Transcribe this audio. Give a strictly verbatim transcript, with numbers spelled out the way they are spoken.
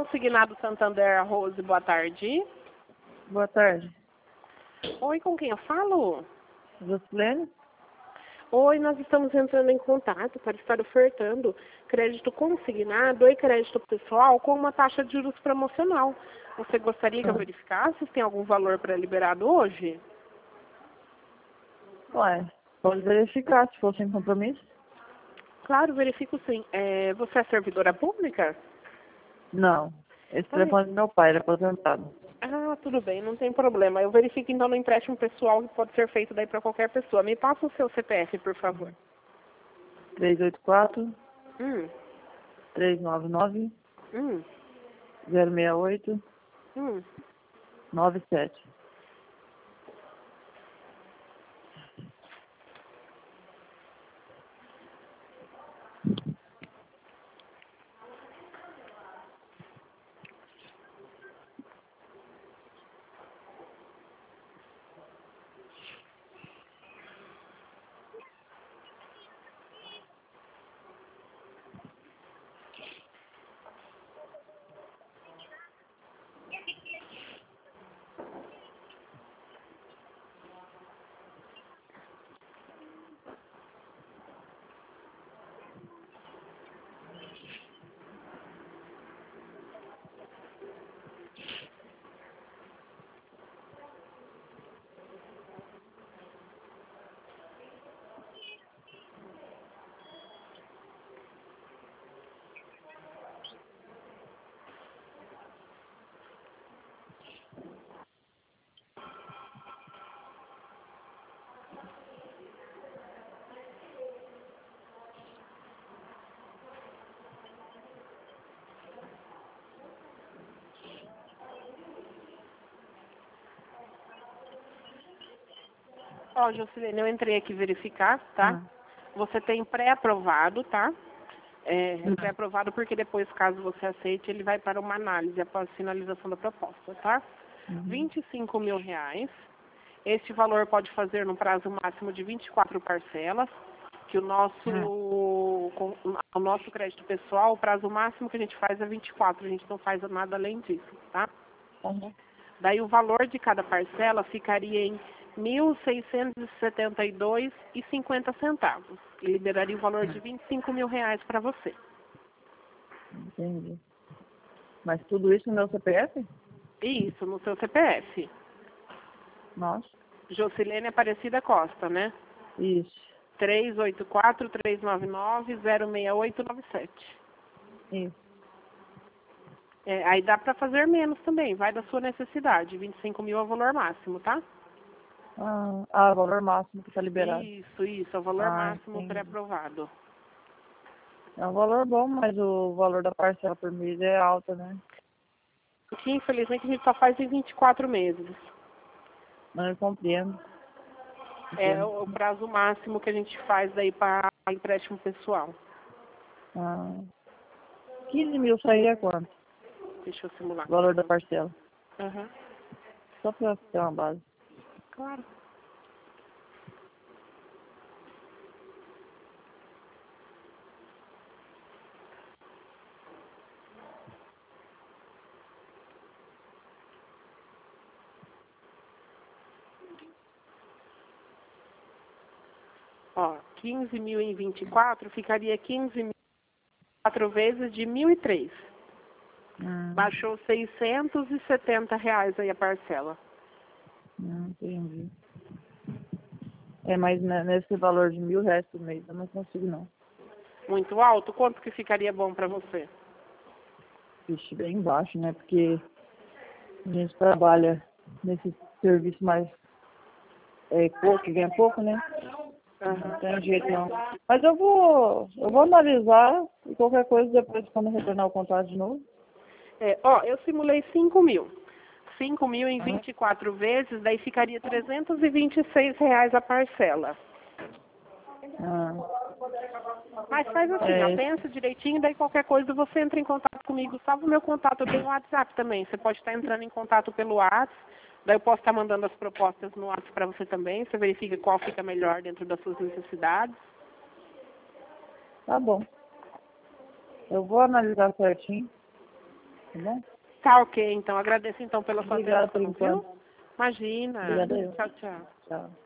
Consignado Santander Rose, boa tarde. Boa tarde. Oi, com quem eu falo? Josilene? Oi, nós estamos entrando em contato para estar ofertando crédito consignado e crédito pessoal com uma taxa de juros promocional. Você gostaria que eu verificasse se tem algum valor pré-liberado hoje? Ué, pode verificar se for sem compromisso? Claro, verifico sim. É, você é servidora pública? Não. Esse Ai. telefone é do meu pai, ele é aposentado. Ah, tudo bem, não tem problema. Eu verifico então no empréstimo pessoal que pode ser feito daí para qualquer pessoa. Me passa o seu C P F, por favor. três oito quatro, Hum, três nove nove, hum, zero seis oito, hum. nove sete. Ó, Josilene, eu entrei aqui verificar, tá? Ah. Você tem pré-aprovado, tá? É, pré-aprovado porque depois, caso você aceite, ele vai para uma análise após finalização da proposta, tá? Uhum. vinte e cinco mil reais. Este valor pode fazer no prazo máximo de vinte e quatro parcelas, que o nosso, com, o nosso crédito pessoal, o prazo máximo que a gente faz é vinte e quatro, a gente não faz nada além disso, tá? Uhum. Daí o valor de cada parcela ficaria em mil seiscentos e setenta e dois reais e cinquenta centavos. E liberaria o valor de vinte e cinco mil reais para você. Entendi. Mas tudo isso no meu C P F? Isso, no seu C P F. Nossa. Josilene Aparecida Costa, né? Isso. três oito quatro, três nove nove, zero seis oito nove sete. Isso. É, aí dá para fazer menos também, vai da sua necessidade. vinte e cinco mil é o valor máximo, tá? Ah, ah, o valor máximo que está liberado. Isso, isso, é o valor Ah, máximo entendi. pré-aprovado. É um valor bom, mas o valor da parcela por mês é alta, né? Que infelizmente a gente só faz em vinte e quatro meses. Não, eu compreendo. É Entendo. o prazo máximo que a gente faz daí para empréstimo pessoal. Ah, quinze mil sairia quanto? Deixa eu simular. O valor da parcela. Uhum. Só para ter uma base. Claro. Ó, quinze mil em vinte e quatro ficaria quinze mil quatro vezes de mil e três. Hum, Baixou seiscentos e setenta reais aí a parcela. hum, entendi. É, mas né, nesse valor de mil reais por mês eu não consigo não. Muito alto? Quanto que ficaria bom para você? Vixe, bem baixo, né? Porque a gente trabalha nesse serviço mais é, pouco, que ganha pouco, né? Uhum. Não tem jeito não. Mas eu vou, eu vou analisar e qualquer coisa depois quando retornar o contrato de novo. É, ó, eu simulei cinco mil. cinco mil em vinte e quatro vezes, daí ficaria trezentos e vinte e seis reais a parcela. Ah, Mas faz assim, ó, é, pensa direitinho, daí qualquer coisa você entra em contato comigo. Salva o meu contato, eu tenho o WhatsApp também. Você pode estar entrando em contato pelo WhatsApp, daí eu posso estar mandando as propostas no WhatsApp para você também. Você verifica qual fica melhor dentro das suas necessidades. tá bom. Eu vou analisar certinho. tá bom? Tá ok, então. Agradeço então pela sua Obrigada atenção, por viu? enquanto. Imagina. Obrigada eu. Tchau, tchau. Tchau.